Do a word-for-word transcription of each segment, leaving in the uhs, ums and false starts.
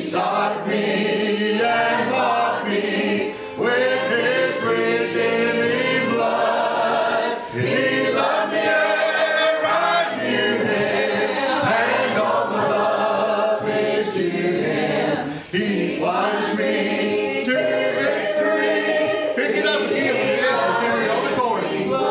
sought me and bought me with his redeeming blood. He loved me ere I knew him, and all my love is to him. He plunged me to victory. Pick it up again with the essence. Here we go, the chorus.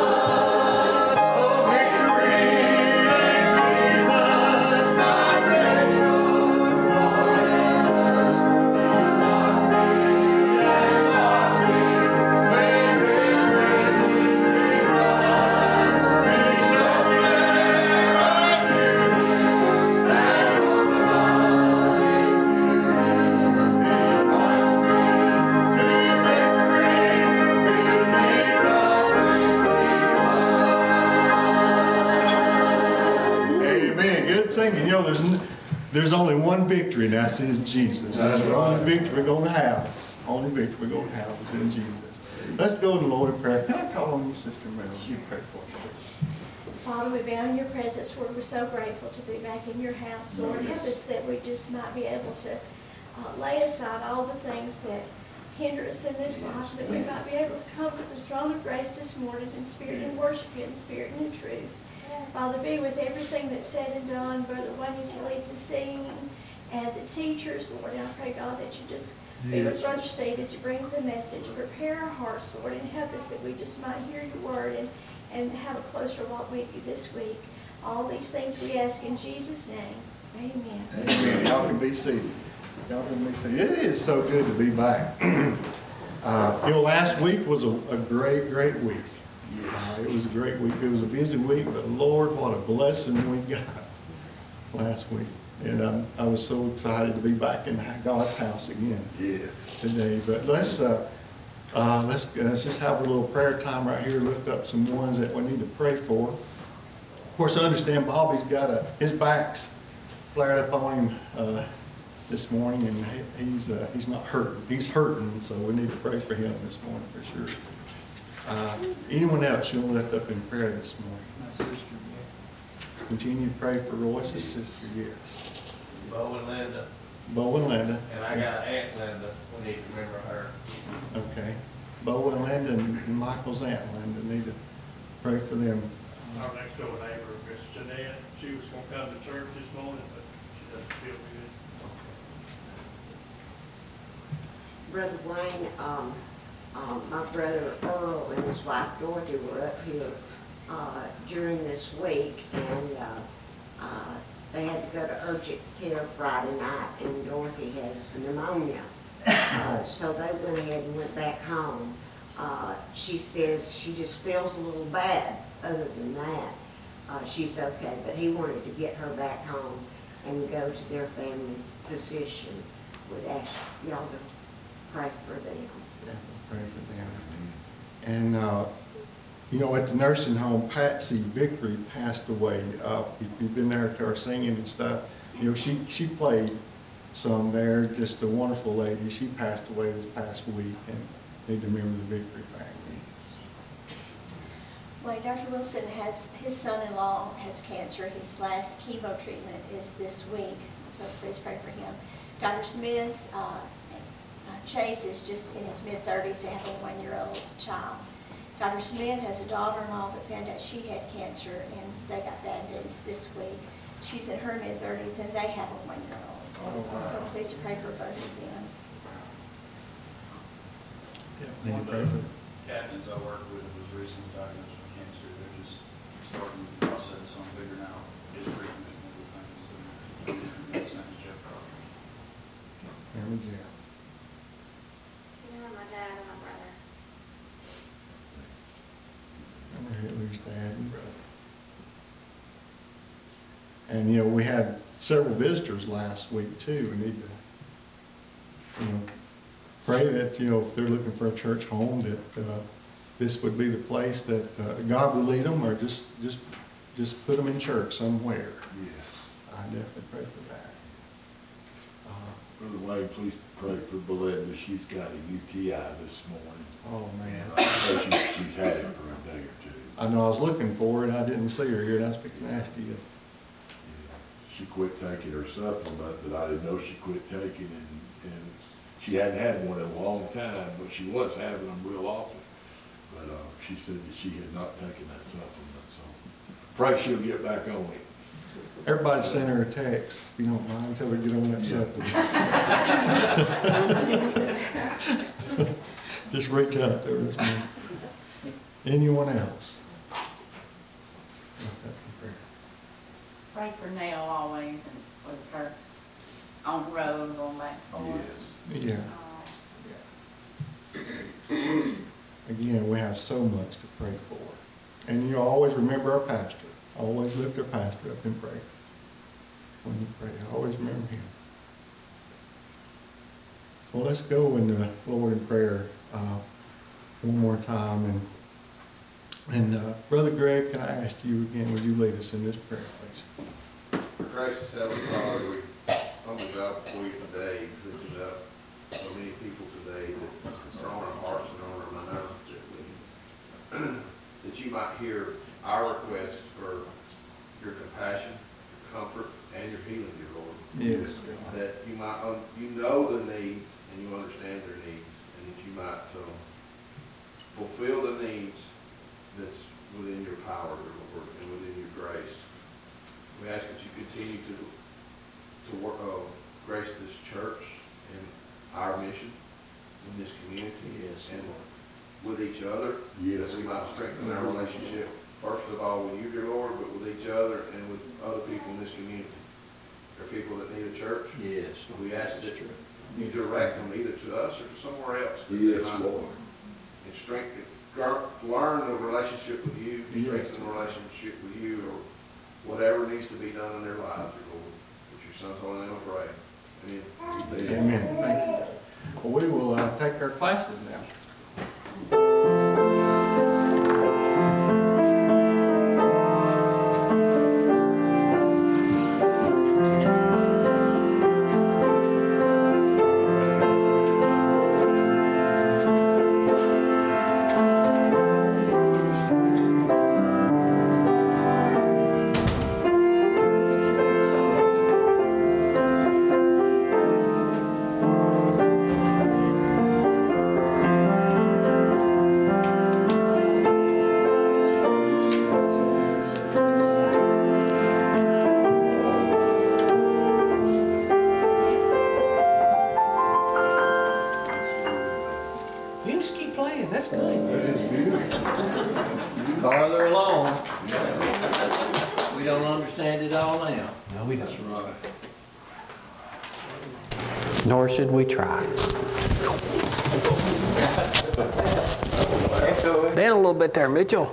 Oh, victory in Jesus, my Savior forever. He sought me and bought me with his redeeming blood. He loved me ere I knew him, and all my love is to him. He plunged me to victory beneath the fleeting flood. Amen. Good singing. You know, there's n- there's only one victory, and that's in Jesus. That's the only victory we're going to have. Only victory we're going to have is in Jesus. Let's go to the Lord in prayer. Can I call on you, Sister Mary? You pray for me. Father, we bow in your presence, Lord. We're so grateful to be back in your house, Lord. Help us that we just might be able to uh, lay aside all the things that hinder us in this life, that we might be able to come to the throne of grace this morning in spirit and worship you in spirit and in truth. Father, be with everything that's said and done, Brother Wayne as he leads the singing, and the teachers, Lord. And I pray, God, that you just be with Brother Steve as he brings the message. Prepare our hearts, Lord, and help us that we just might hear your word and, and have a closer walk with you this week. All these things we ask in Jesus' name. Amen. Amen. Y'all can be seated. Y'all can be seated. It is so good to be back. uh, you know, last week was a, a great, great week. Uh, it was a great week. It was a busy week, but Lord, what a blessing we got last week. And um, I was so excited to be back in God's house again Yes. today. But let's uh, uh, let's let's just have a little prayer time right here. Lift up some ones that we need to pray for. Of course, I understand Bobby's got a his back's flared up on him uh, this morning, and he, he's uh, he's not hurting. He's hurting, so we need to pray for him this morning for sure. Uh, anyone else you want to lift up in prayer this morning? My sister, yeah. Continue to pray for Royce's sister. Yes. Bo and Linda, Bo and Linda. and I got an Aunt Linda, we need to remember her. Okay. Bo and Linda and Michael's aunt Linda need to pray for them. Our next door neighbor, Miss Jeanette, she was gonna come to church this morning, but she doesn't feel good. Brother Wayne, um, um, my brother Earl and his wife Dorothy were up here uh, during this week, and uh, uh, they had to go to urgent care Friday night, and Dorothy has pneumonia. Uh, so they went ahead and went back home. Uh, she says she just feels a little bad. Other than that, uh, she's okay, but he wanted to get her back home and go to their family physician. Would ask y'all to pray for them. Yeah, pray for them. And, uh, you know, at the nursing home, Patsy Victory passed away. Uh, if you've been there to her singing and stuff, you know, she, she played some there, just a wonderful lady. She passed away this past week, and need to remember the Victory family. Well, Doctor Wilson has, his son-in-law has cancer. His last chemo treatment is this week, so please pray for him. Doctor Smith's, uh, uh, Chase is just in his mid-thirties, having a one-year-old child. Doctor Smith has a daughter-in-law that found out she had cancer, and they got bad news this week. She's in her mid-thirties, and they have a one-year-old. Oh, wow. So please pray for both of them. Yeah, need to pray for them. Captains I work with was recently diagnosed with cancer. They're just starting the process on figuring out his treatment and everything. So his name is Jeff Crocker. Remember Jeff. You know, my dad and my brother. Remember Hitler's dad and brother. And, you know, we had several visitors last week, too. We need to, you know, pray that, you know, if they're looking for a church home, that uh, this would be the place that uh, God would lead them, or just, just, just put them in church somewhere. Yes. I definitely pray for that. Uh, Brother Wayne, please pray for Belinda. She's got a U T I this morning. oh, man. And I know she's, she's had it for a day or two. I know I was looking for it. I didn't see her here. That's pretty nasty. Yeah. she quit taking her supplement, but I didn't know she quit taking, and, and she hadn't had one in a long time, but she was having them real often. But, uh, she said that she had not taken that supplement, so pray she'll get back on it. Everybody send her a text, if you don't mind, tell her to get on that supplement. Just reach out to her this morning. Anyone else? Pray for Nell always and with her on the road going back and forth. Yes. Yeah. Again, we have so much to pray for. And you always remember our pastor. Always lift our pastor up in prayer. When you pray, always remember him. So let's go in the Lord in prayer uh, one more time. And, and uh, Brother Greg, can I ask you again, would you lead us in this prayer, please? Gracious Heavenly Father, we humble God before you today, lifting up so many people today that are on our hearts and on our minds, that we, that you might hear our request for your compassion, your comfort, and your healing, dear Lord. Yes. That you might, un- you know the needs and you understand their needs, and that you might um, fulfill the needs that's within your power, dear Lord, and within your grace. We ask that you continue to to work, uh, grace this church and our mission in this community, Yes, and Lord. with each other. Yes. That we might strengthen our relationship, first of all with you, dear Lord, but with each other and with other people in this community. There are people that need a church. Yes. We ask that you direct them either to us or to somewhere else. That Yes, they might Lord. And strengthen, learn the relationship with you, Yes. strengthen the relationship with you, or whatever needs to be done in their lives, dear Lord. With your son's holy name I pray. Amen. Amen. Thank you. Well, we will uh, take our classes now. You just keep playing, that's good. That is beautiful. Farther along. We don't understand it all now. No, we That's right. Nor should we try. Down a little bit there, Mitchell.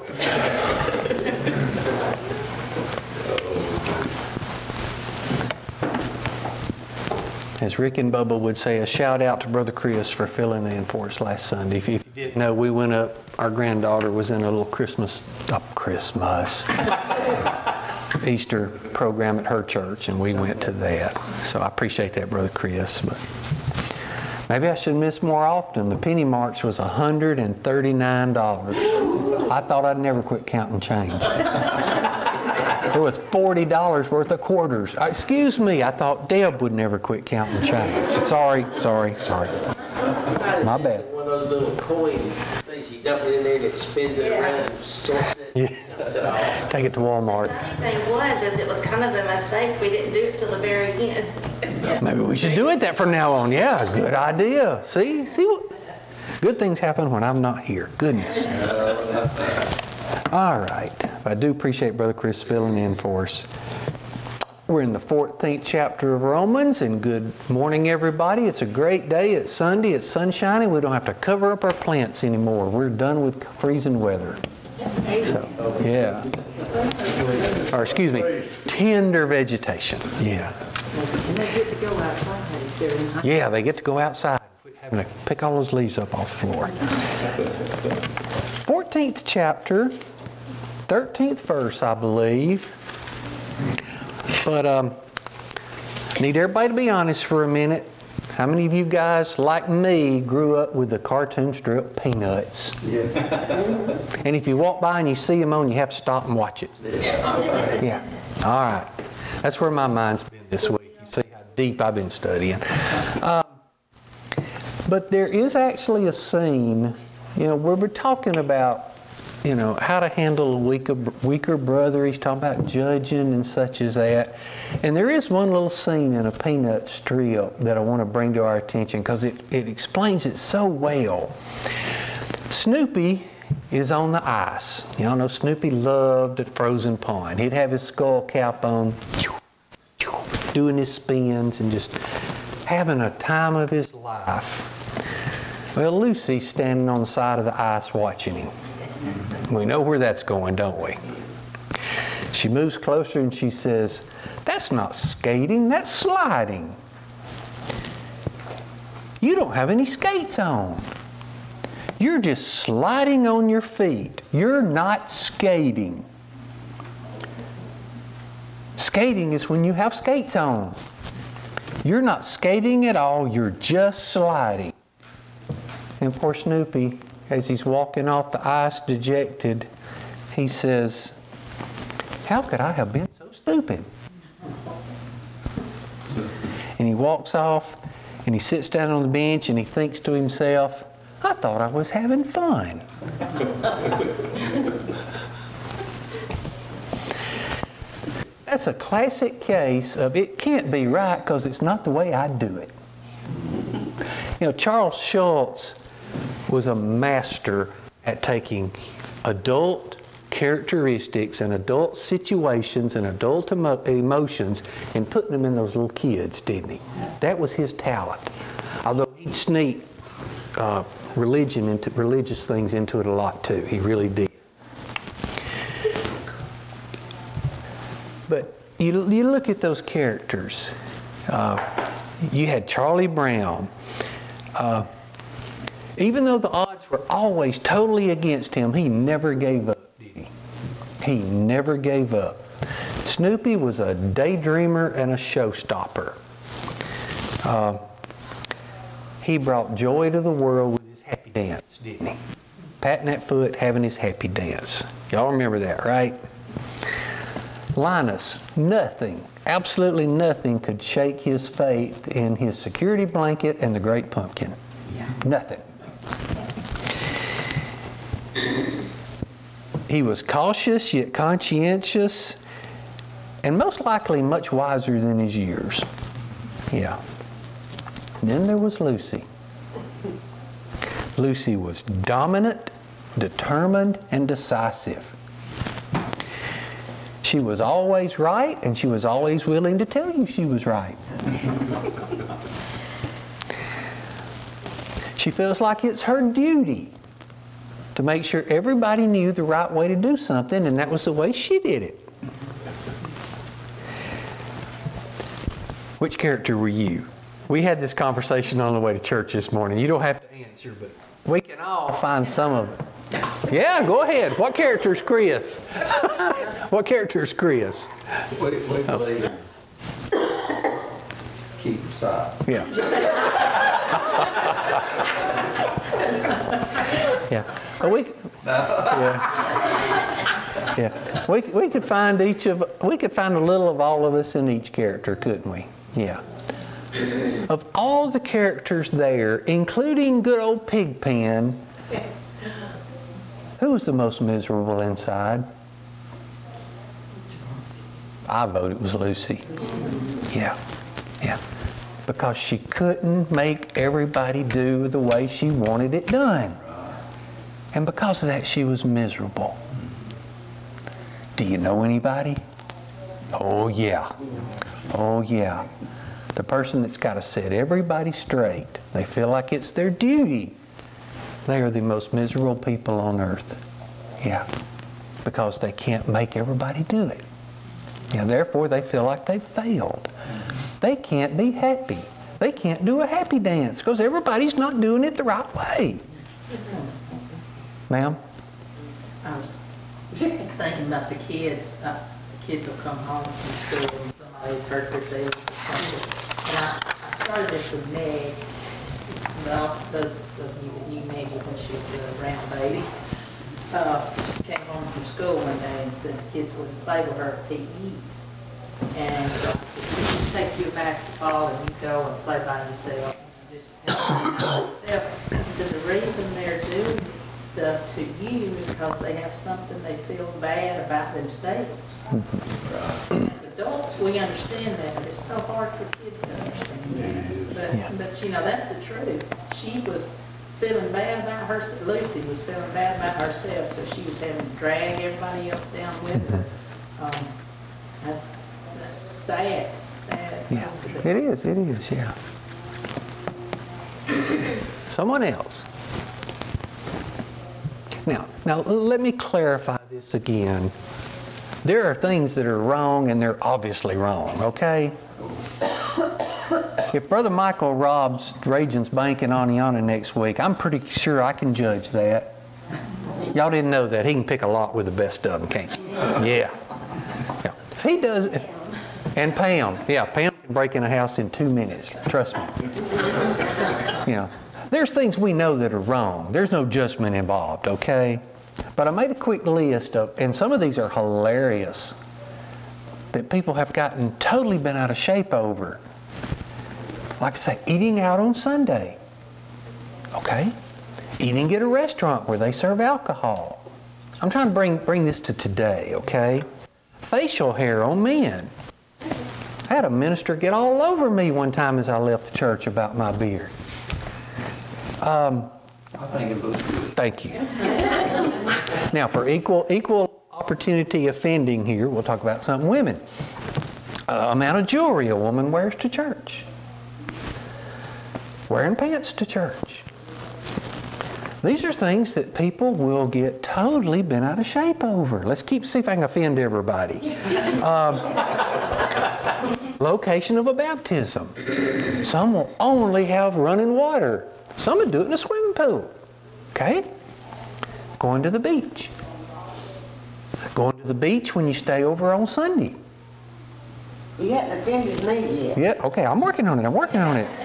As Rick and Bubba would say, a shout out to Brother Chris for filling in for us last Sunday. If you didn't know, we went up, our granddaughter was in a little Christmas, uh, Christmas, Easter program at her church, and we went to that. So I appreciate that, Brother Chris. But maybe I should miss more often. The penny march was one hundred thirty-nine dollars. I thought I'd never quit counting change. There was forty dollars worth of quarters. Uh, excuse me, I thought Deb would never quit counting change. Sorry, sorry, sorry. My bad. One of those little coin things you dump it in there and it spins it around and sorts it. Yeah. Take it to Walmart. The only thing was, is it was kind of a mistake. We didn't do it till the very end. Maybe we should do it that from now on. Yeah, good idea. See, see what? Good things happen when I'm not here. Goodness. All right. I do appreciate Brother Chris filling in for us. We're in the fourteenth chapter of Romans, and good morning, everybody. It's a great day. It's Sunday. It's sunshiny. We don't have to cover up our plants anymore. We're done with freezing weather. So, yeah. Or excuse me, tender vegetation. Yeah. And they get to go outside during high. Yeah, they get to go outside. Having to pick all those leaves up off the floor. fourteenth chapter, thirteenth verse, I believe. But um, need everybody to be honest for a minute. How many of you guys, like me, grew up with the cartoon strip Peanuts? Yeah. And if you walk by and you see them on, you have to stop and watch it. Yeah. All right. That's where my mind's been this week. You see how deep I've been studying. Um, but there is actually a scene, you know, where we're talking about, you know, how to handle a weaker, weaker brother. He's talking about judging and such as that. And there is one little scene in a Peanut strip that I want to bring to our attention because it, it explains it so well. Snoopy is on the ice. Y'all know Snoopy loved a frozen pond. He'd have his skull cap on, doing his spins and just having a time of his life. Well, Lucy's standing on the side of the ice watching him. We know where that's going, don't we? She moves closer and she says, "That's not skating, that's sliding. You don't have any skates on. You're just sliding on your feet. You're not skating. Skating is when you have skates on. You're not skating at all, you're just sliding." And poor Snoopy, as he's walking off the ice dejected, he says, "How could I have been so stupid?" And he walks off and he sits down on the bench and he thinks to himself, "I thought I was having fun." That's a classic case of it can't be right because it's not the way I do it. You know, Charles Schulz was a master at taking adult characteristics and adult situations and adult emo- emotions and putting them in those little kids, didn't he? That was his talent. Although he'd sneak uh, religion into religious things into it a lot too. He really did. But you, you look at those characters. Uh, you had Charlie Brown. Uh, even though the odds were always totally against him, he never gave up, did he? He never gave up. Snoopy was a daydreamer and a showstopper. Uh, he brought joy to the world with his happy dance, didn't he? Patting that foot, having his happy dance. Y'all remember that, right? Linus, nothing, absolutely nothing could shake his faith in his security blanket and the Great Pumpkin. Yeah. Nothing. He was cautious yet conscientious and most likely much wiser than his years. Yeah. Then there was Lucy. Lucy was dominant, determined, and decisive. She was always right, and she was always willing to tell you she was right. She feels like it's her duty to make sure everybody knew the right way to do something, and that was the way she did it. Which character were you? We had this conversation on the way to church this morning. You don't have to answer, but we can all find some of it. Yeah, go ahead. What character is Chris? What character is Chris? We, we believe in keep aside. Yeah. Yeah. Well, we, yeah. Yeah. We, we could find each of, we could find a little of all of us in each character, couldn't we? Yeah. Of all the characters there, including good old Pigpen, who was the most miserable inside? I vote it was Lucy. Yeah, yeah. Because she couldn't make everybody do the way she wanted it done. And because of that, she was miserable. Do you know anybody? Oh, yeah. Oh, yeah. The person that's got to set everybody straight. They feel like it's their duty. They are the most miserable people on earth. Yeah. Because they can't make everybody do it. And therefore, they feel like they've failed. They can't be happy. They can't do a happy dance because everybody's not doing it the right way. Ma'am? I was thinking about the kids. Uh, the kids will come home from school and somebody's hurt their feelings or something. And I, I started this with Meg. Well, those of you that knew Meg when she was a round baby. Uh, came home from school one day and said the kids wouldn't play with her at P E. And uh, I said, you just take your basketball and you go and play by yourself. And just help them out yourself. He said, the reason they're doing stuff to you is because they have something they feel bad about themselves. As adults, we understand that, but it's so hard for kids to understand that. But, Yeah. but you know, that's the truth. She was feeling bad about herself. Lucy was feeling bad about herself, so she was having to drag everybody else down with her. Um, that's, that's sad, sad. Yeah, it is, it is, yeah. Someone else. Now, now let me clarify this again. There are things that are wrong, and they're obviously wrong, okay? If Brother Michael robs Raging's Bank in Aniana next week, I'm pretty sure I can judge that. Y'all didn't know that. He can pick a lot with the best of them, can't you? Yeah. yeah. If he does, and Pam, yeah, Pam can break in a house in two minutes. Trust me. You know, there's things we know that are wrong. There's no judgment involved, okay? But I made a quick list of, and some of these are hilarious, that people have gotten totally been out of shape over. Like I say, eating out on Sunday, okay? Eating at a restaurant where they serve alcohol. I'm trying to bring, bring this to today, okay? Facial hair on men. I had a minister get all over me one time as I left the church about my beard. Um, I think it looks good. Thank you. Now, for equal equal opportunity offending here, we'll talk about something women. Uh, amount of jewelry a woman wears to church. Wearing pants to church. These are things that people will get totally bent out of shape over. Let's keep see if I can offend everybody. Um, location of a baptism. Some will only have running water. Some will do it in a swimming pool. Okay? Going to the beach. Going to the beach when you stay over on Sunday. You hadn't offended me yet. Yeah, okay, I'm working on it. I'm working on it.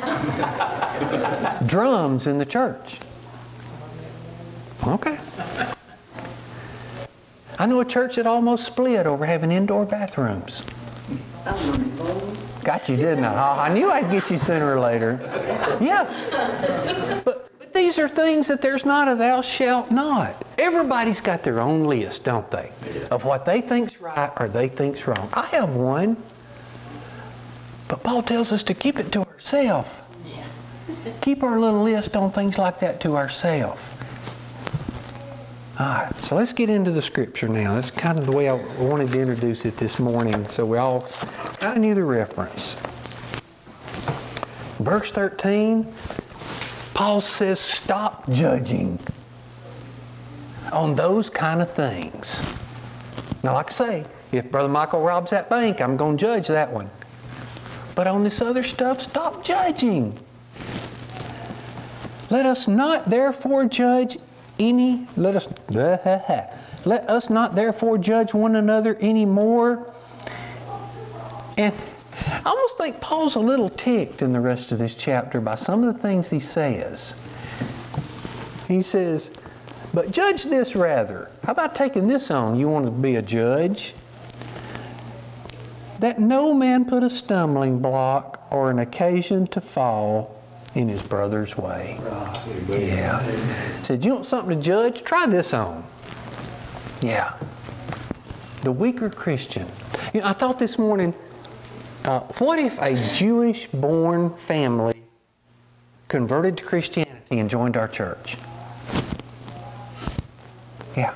Drums in the church. Okay. I know a church that almost split over having indoor bathrooms. Oh, my Lord. Got you, didn't I? I knew I'd get you sooner or later. Yeah. But, but these are things that there's not a thou shalt not. Everybody's got their own list, don't they? Of what they think's right or they think's wrong. I have one. But Paul tells us to keep it to ourselves. Keep our little list on things like that to ourselves. All right, so let's get into the scripture now. That's kind of the way I wanted to introduce it this morning, so we all kind of knew the reference. Verse thirteen, Paul says, stop judging on those kind of things. Now, like I say, if Brother Michael robs that bank, I'm going to judge that one. But on this other stuff, stop judging. Let us not therefore judge any, let us, let us not therefore judge one another anymore. And I almost think Paul's a little ticked in the rest of this chapter by some of the things he says. He says, but judge this rather. How about taking this on? You want to be a judge? That no man put a stumbling block or an occasion to fall in his brother's way. Right. Yeah. Said, you want something to judge? Try this on. Yeah. The weaker Christian. You know, I thought this morning, uh, what if a Jewish-born family converted to Christianity and joined our church? Yeah.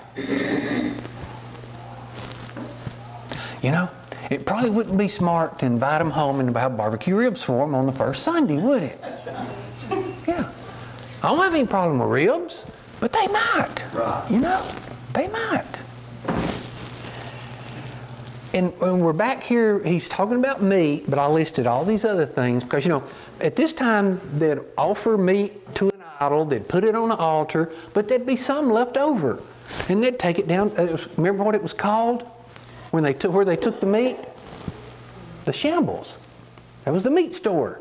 You know, it probably wouldn't be smart to invite them home and have barbecue ribs for them on the first Sunday, would it? Yeah. I don't have any problem with ribs, but they might. Right. You know, they might. And when we're back here, he's talking about meat, but I listed all these other things because, you know, at this time they'd offer meat to an idol, they'd put it on an altar, but there'd be some left over. And they'd take it down. It was, remember what it was called? When they took, where they took the meat? The shambles. That was the meat store.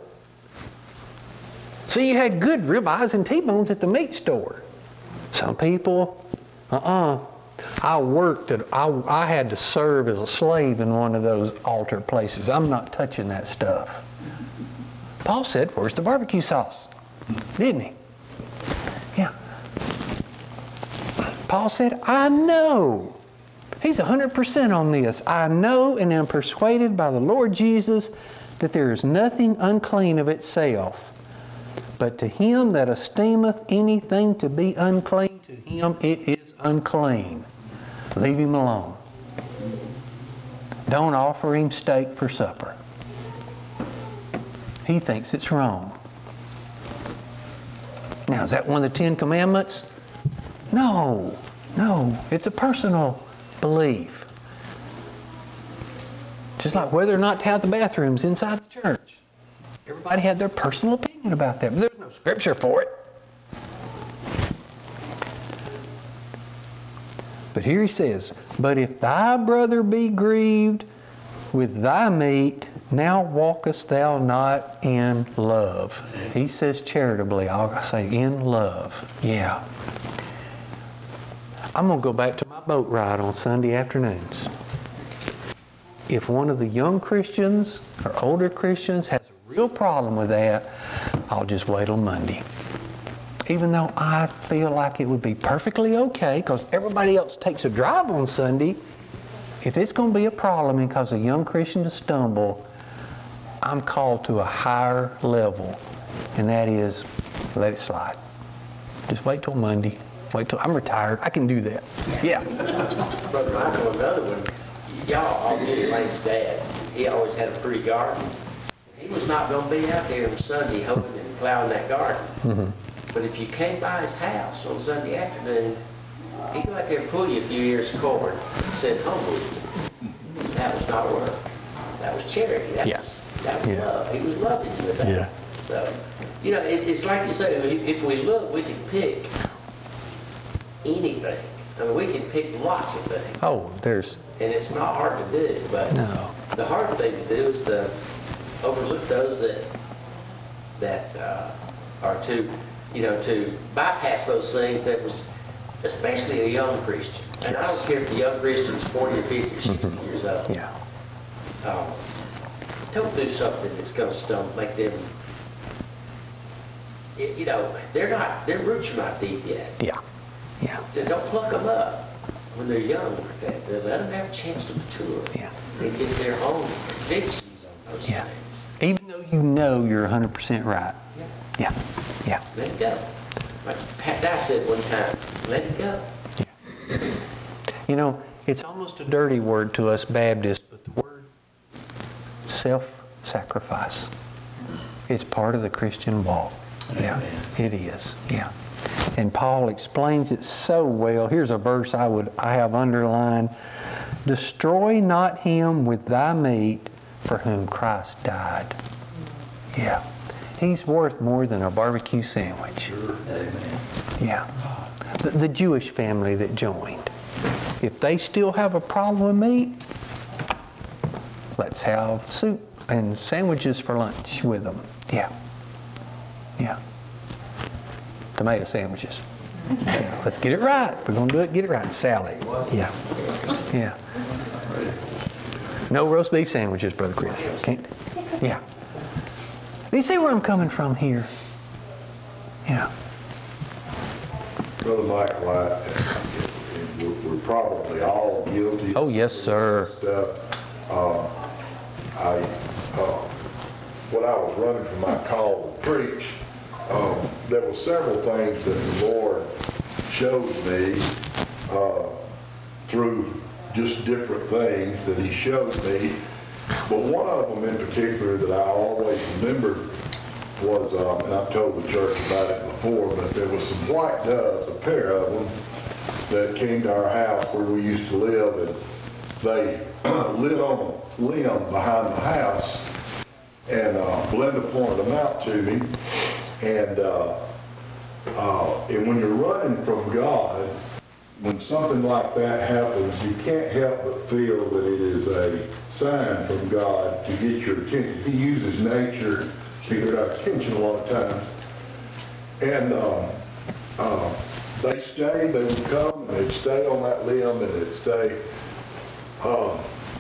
So you had good ribeyes and T-bones at the meat store. Some people, uh-uh. I worked at, I, I had to serve as a slave in one of those altar places. I'm not touching that stuff. Paul said, where's the barbecue sauce? Didn't he? Yeah. Paul said, I know. He's one hundred percent on this. I know and am persuaded by the Lord Jesus that there is nothing unclean of itself. But to him that esteemeth anything to be unclean, to him it is unclean. Leave him alone. Don't offer him steak for supper. He thinks it's wrong. Now, is that one of the Ten Commandments? No, no. It's a personal belief. Just like whether or not to have the bathrooms inside the church. Everybody had their personal opinion about that. But there's no scripture for it. But here he says, but if thy brother be grieved with thy meat, now walkest thou not in love. He says charitably. I'll say in love. Yeah. I'm going to go back to my boat ride on Sunday afternoons. If one of the young Christians or older Christians has a real problem with that, I'll just wait till Monday. Even though I feel like it would be perfectly okay because everybody else takes a drive on Sunday, if it's going to be a problem and cause a young Christian to stumble, I'm called to a higher level, and that is let it slide. Just wait till Monday. Wait till I'm retired. I can do that. Yeah. Brother Michael, another one. Y'all all knew Lane's dad. He always had a pretty garden. He was not going to be out there on Sunday hoeing and plowing that garden. Mm-hmm. But if you came by his house on Sunday afternoon, he'd go out there and pull you a few ears of corn and send home with you. That was not work. That was charity. That yeah. was, that was yeah. love. He was loving you with that. Yeah. So, you know, it, it's like you say, if we look, we can pick anything. I mean, we can pick lots of things. Oh, there's... And it's not hard to do, but no. The hard thing to do is to overlook those that that uh, are to, you know, to bypass those things that was, especially a young Christian. And yes. I don't care if the young Christian's forty or fifty or sixty mm-hmm. years old. Yeah. Um, don't do something that's going to stump, make them, you know, they're not, their roots are not deep yet. Yeah. Yeah. Don't pluck them up when they're young like that. Let them have a chance to mature. Yeah. And get their own convictions on those yeah. things. Even though you know you're one hundred percent right. Yeah. Yeah. Yeah. Let it go. Like Pat Dye said one time, let it go. Yeah. You know, it's almost a dirty word to us Baptists, but the word self-sacrifice is part of the Christian walk. Yeah, it is. Yeah. And Paul explains it so well. Here's a verse I would I have underlined. Destroy not him with thy meat for whom Christ died. Yeah. He's worth more than a barbecue sandwich. Sure. Amen. Yeah. The, the Jewish family that joined. If they still have a problem with meat, let's have soup and sandwiches for lunch with them. Yeah. Yeah. Tomato sandwiches. Yeah, let's get it right. We're going to do it, get it right. Salad. Yeah. Yeah. No roast beef sandwiches, Brother Chris. Can't. Yeah. Do you see where I'm coming from here? Yeah. Brother Michael, I, we're, we're probably all guilty. Oh, yes, sir. Stuff. Uh, I, uh, when I was running for my call to preach, Um, there were several things that the Lord showed me uh, through just different things that He showed me. But one of them in particular that I always remembered was, um, and I've told the church about it before, but there was some white doves, a pair of them, that came to our house where we used to live, and they lit on a limb behind the house, and uh, Belinda pointed them out to me. And, uh, uh, and when you're running from God, when something like that happens, you can't help but feel that it is a sign from God to get your attention. He uses nature to get our attention a lot of times. And um, uh, they stayed, they would come, and they'd stay on that limb, and they'd stay. Um,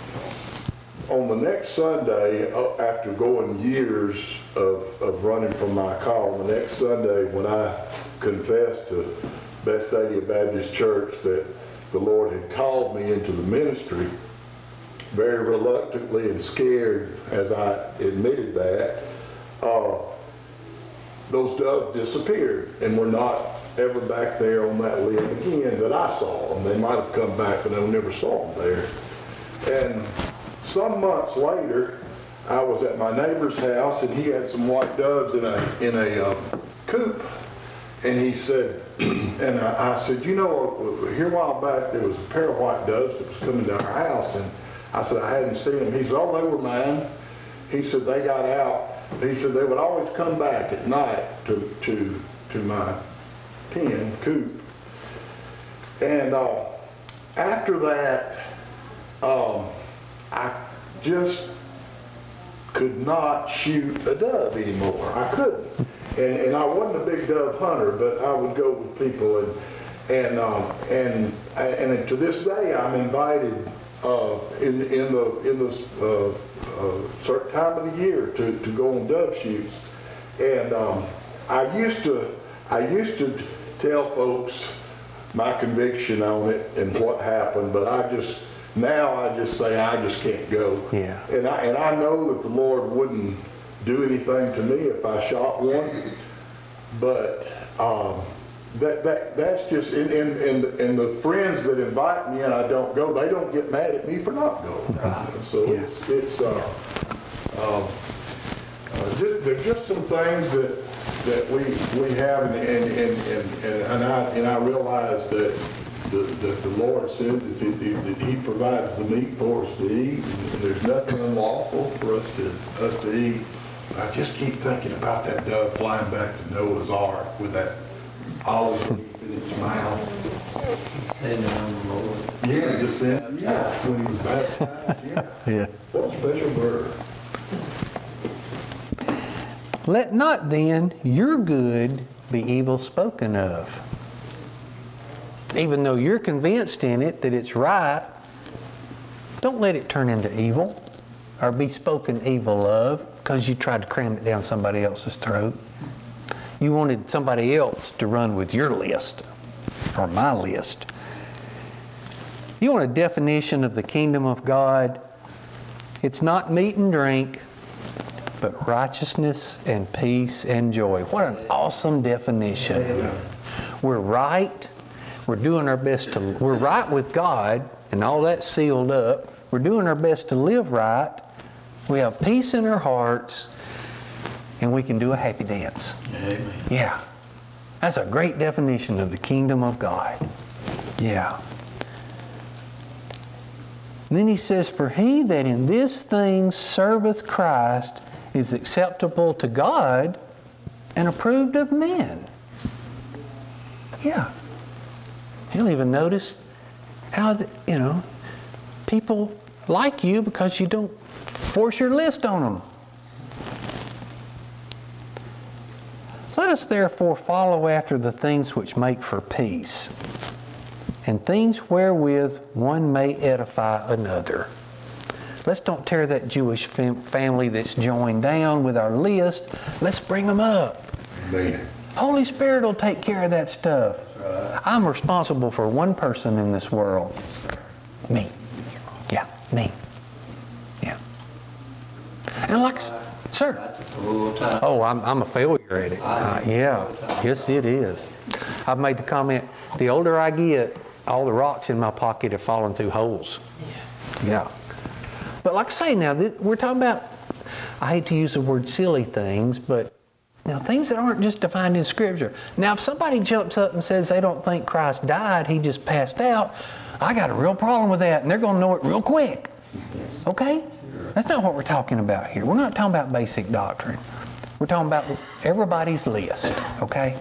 on the next Sunday, uh, after going years of, of running from my call, the next Sunday when I confessed to Bethsaida Baptist Church that the Lord had called me into the ministry, very reluctantly and scared as I admitted that, uh, those doves disappeared and were not ever back there on that limb again that I saw them. They might have come back, but I never saw them there. And some months later, I was at my neighbor's house, and he had some white doves in a in a uh, coop. And he said, and I, I said, you know, here a while back there was a pair of white doves that was coming to our house, and I said I hadn't seen them. He said, oh, they were mine. He said they got out. He said they would always come back at night to to to my pen coop. And uh, after that, um, I just could not shoot a dove anymore. I couldn't. And, and I wasn't a big dove hunter, but I would go with people, and and um, and and to this day I'm invited uh, in in the in this uh, uh, certain time of the year to, to go on dove shoots. And um, I used to I used to tell folks my conviction on it and what happened, but I just now I just say I just can't go. Yeah. And I and I know that the Lord wouldn't do anything to me if I shot one, but um, that that that's just and and and and the friends that invite me and I don't go, they don't get mad at me for not going. Right. So Yeah. it's it's uh, um, uh, just, there's just some things that that we we have, and and and and, and I and I realize that. The, that the Lord says if he, that He provides the meat for us to eat, and there's nothing unlawful for us to us to eat. I just keep thinking about that dove flying back to Noah's Ark with that olive leaf in its mouth. Saying the name of the Lord. Yeah, just then, yeah, when he was baptized. Yeah. Yeah. What a special bird. Let not then your good be evil spoken of. Even though you're convinced in it that it's right, don't let it turn into evil or be spoken evil of because you tried to cram it down somebody else's throat. You wanted somebody else to run with your list or my list. You want a definition of the kingdom of God? It's not meat and drink, but righteousness and peace and joy. What an awesome definition. We're right. We're doing our best to, we're right with God, and all that's sealed up. We're doing our best to live right. We have peace in our hearts, and we can do a happy dance. Amen. Yeah. That's a great definition of the kingdom of God. Yeah. And then he says, for he that in this thing serveth Christ is acceptable to God and approved of men. Yeah. He'll even notice how, the, you know, people like you because you don't force your list on them. Let us therefore follow after the things which make for peace, and things wherewith one may edify another. Let's don't tear that Jewish fam- family that's joined down with our list. Let's bring them up. Amen. Holy Spirit will take care of that stuff. I'm responsible for one person in this world. Me. Yeah, me. Yeah. And like, sir. Oh, I'm, I'm a failure at it. Uh, yeah. Yes, it is. I've made the comment, the older I get, all the rocks in my pocket have fallen through holes. Yeah. But like I say now, we're talking about, I hate to use the word silly things, but now, things that aren't just defined in Scripture. Now, if somebody jumps up and says they don't think Christ died, he just passed out, I got a real problem with that, and they're going to know it real quick. Okay? That's not what we're talking about here. We're not talking about basic doctrine. We're talking about everybody's list. Okay?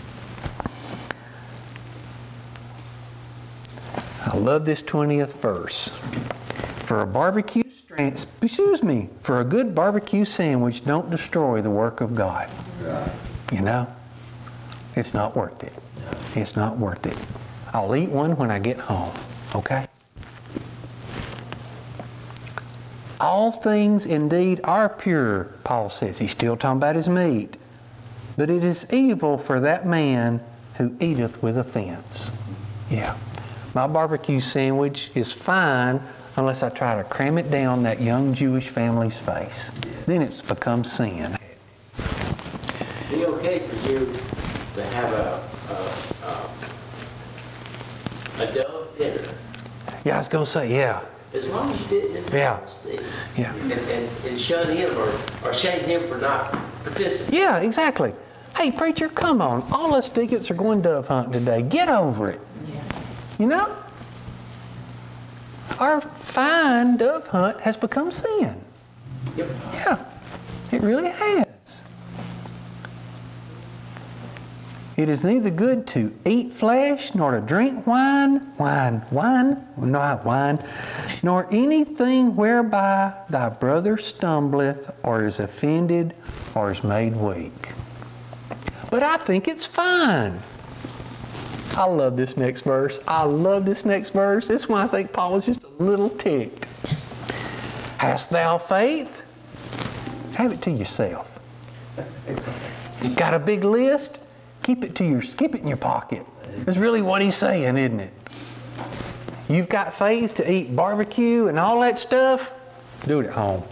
I love this twentieth verse. For a barbecue strand, excuse me, for a good barbecue sandwich don't destroy the work of God. Right. You know? It's not worth it. It's not worth it. I'll eat one when I get home, okay? All things indeed are pure, Paul says. He's still talking about his meat. But it is evil for that man who eateth with offense. Yeah. My barbecue sandwich is fine unless I try to cram it down that young Jewish family's face. Then it's become sin. Be okay for you to have a, a, a, a dove dinner. Yeah, I was going to say, yeah. As long as you didn't Yeah. Steve, Yeah. and, and, and shun him or, or shame him for not participating. Yeah, exactly. Hey, preacher, come on. All us deacons are going dove hunting today. Get over it. Yeah. You know? Our fine dove hunt has become sin. Yep. Yeah, it really has. It is neither good to eat flesh, nor to drink wine, wine, wine, not wine, nor anything whereby thy brother stumbleth, or is offended, or is made weak. But I think it's fine. I love this next verse. I love this next verse. This one I think Paul was just a little ticked. Hast thou faith? Have it to yourself. Got a big list? Keep it to your, keep it in your pocket. That's really what he's saying, isn't it? You've got faith to eat barbecue and all that stuff? Do it at home.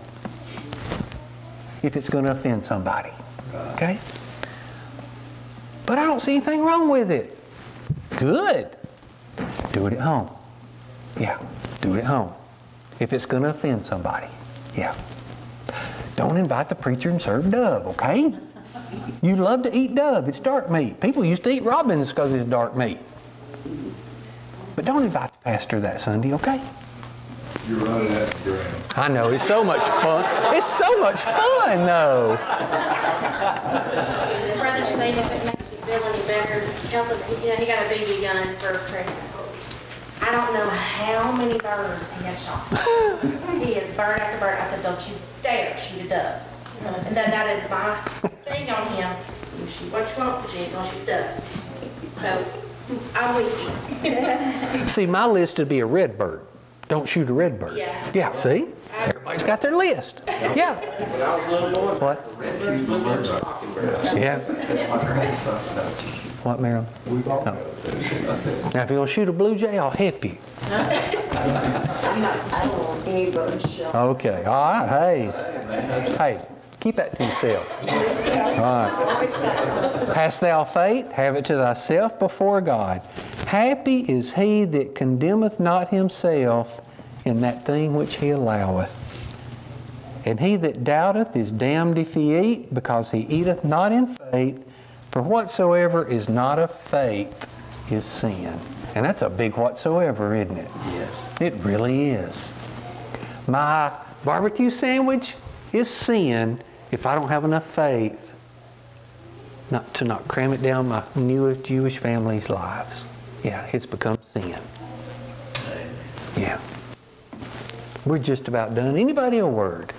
If it's going to offend somebody. Okay? But I don't see anything wrong with it. Good. Do it at home. Yeah, do it at home. If it's going to offend somebody. Yeah. Don't invite the preacher and serve dove, okay? You love to eat dove. It's dark meat. People used to eat robins because it's dark meat. But don't invite the pastor that Sunday, okay? You're running out the ground. I know, it's so much fun. It's so much fun, though. Brother said if it makes you feel any better, help him, you know, he got a B B gun for Christmas. I don't know how many birds he has shot. He is bird after bird. I said, don't you dare shoot a dove. And that, that is my thing on him. You shoot what you want, but you ain't gonna shoot a dove. So, I'm with you. See, my list would be a red bird. Don't shoot a red bird. Yeah. Yeah, see? Everybody's got their list. Yeah. When I was a little boy, What? red birds, blue birds, mockingbirds. Yeah. What, Marilyn? Oh. Now, if you're going to shoot a blue jay, I'll help you. I don't want any birds shot. Okay. All right. Hey. Hey. Keep that to yourself. All right. Hast thou faith? Have it to thyself before God. Happy is he that condemneth not himself in that thing which he alloweth. And he that doubteth is damned if he eat, because he eateth not in faith. For whatsoever is not of faith is sin. And that's a big whatsoever, isn't it? Yes. It really is. My barbecue sandwich is sin if I don't have enough faith not to not cram it down my new Jewish family's lives. Yeah, it's become sin. Yeah. We're just about done. Anybody a word?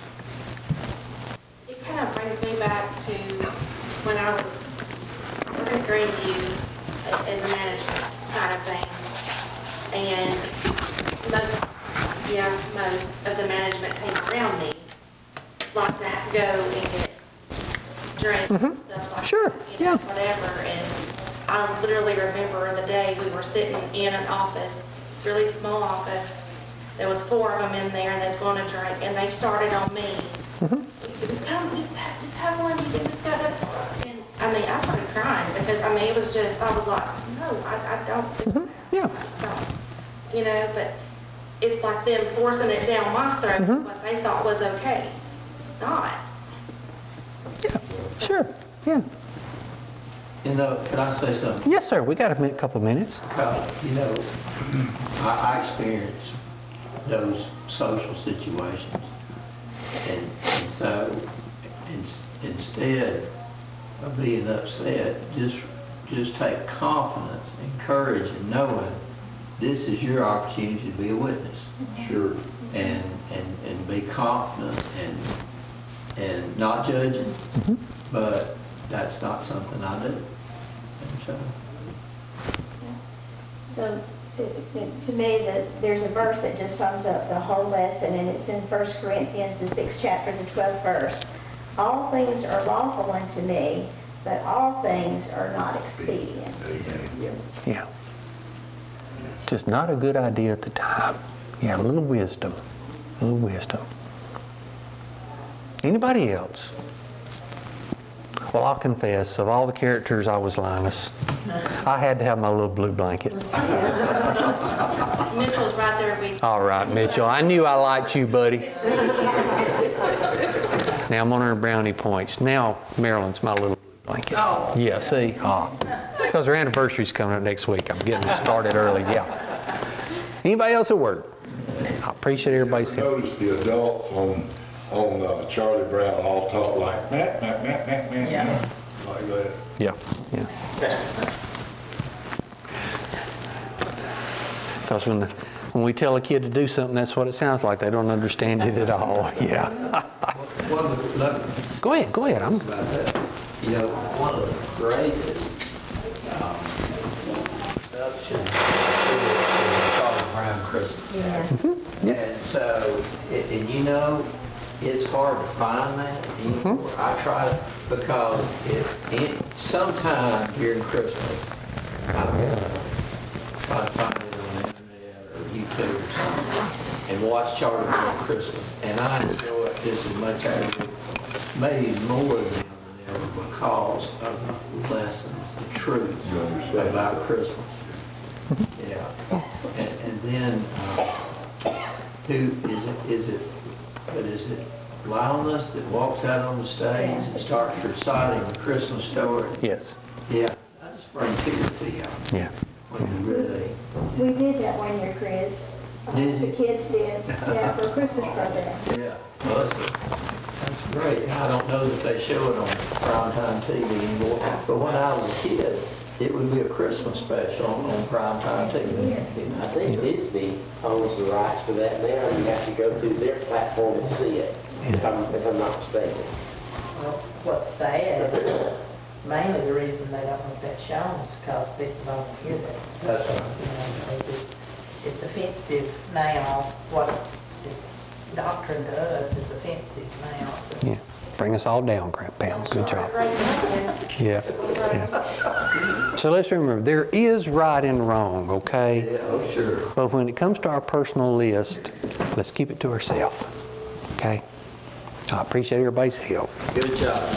It kind of brings me back to when I was at Grandview in the management side of things. And most, yeah, most of the management team around me like to have to go and get drinks and Mhm. stuff like Sure, that, you know, yeah. whatever. And I literally remember the day we were sitting in an office, really small office. There was four of them in there, and they was going to drink, and they started on me. Mhm. Just come, just have, just have one. You can just go to. And I mean, I started crying because I mean, it was just. I was like, no, I, I don't. Do Mhm. Yeah. I just don't. You know, but it's like them forcing it down my throat. Mhm. What they thought was okay. It's not. Yeah. Sure. Yeah. You know, can I say something? Yes, sir. We got a minute, couple of minutes. Uh, You know, I, I experienced those social situations. And, and so, in, instead of being upset, just, just take confidence and courage in knowing this is your opportunity to be a witness. Sure. And, and, and be confident and, and not judging, Mhm. but that's not something I do. And so, So, it- it- to me, that there's a verse that just sums up the whole lesson, and it's in First Corinthians, the sixth chapter, the twelfth verse. All things are lawful unto me, but all things are not expedient. Yeah. Just not a good idea at the time. Yeah, a little wisdom. A little wisdom. Anybody else? Well, I'll confess, of all the characters, I was Linus. I had to have my little blue blanket. Mitchell's right there with. All right, Mitchell. I knew I liked you, buddy. Now I'm on her brownie points. Now Marilyn's my little blue blanket. Oh. Yeah, see? Ah. It's because her anniversary's coming up next week. I'm getting it started early, yeah. Anybody else at work? I appreciate everybody's help. Notice the adults on, on uh, Charlie Brown all talk like, meh, meh, meh, meh, meh, Yeah. like that. Yeah, yeah. Because when, when we tell a kid to do something, that's what it sounds like. They don't understand it at all. Yeah. one of the, let me Go ahead, go ahead. I'm, about that. You know, one of the greatest um, productions is Charlie Brown Christmas. Yeah. And so, and and you know, it's hard to find that anymore. I try to, because it, it, sometime during Christmas, I don't know, try to find it on the internet or YouTube or something, and watch Charlie Brown Christmas. And I enjoy it just as much as it, maybe more than ever, because of the lessons, the truth about Christmas. Yeah. And, and then, uh, who is it, is it, but is it Linus that walks out on the stage and starts reciting the Christmas story? yes. Yeah, I just bring tears to you. Yeah. When you really, We did that one year, Chris. Uh, Did you? The kids did, yeah, for a Christmas program. yeah, well, that's, that's great. I don't know that they show it on primetime T V anymore, but when I was a kid, it would be a Christmas special on, on primetime T V. I think Disney owns the rights to that now. You have to go through their platform and see it, if I'm, if I'm not mistaken. Well, what's sad is mainly the reason they don't want that shown is because people don't hear that. That's right. You know, they just, it's offensive now. What is doctrine to us is offensive now. Yeah. Bring us all down, Grant Pam. Good job. Yeah. yeah. So let's remember, there is right and wrong, okay? Yeah, oh, sure. But when it comes to our personal list, let's keep it to ourselves, okay? I appreciate everybody's help. Good job.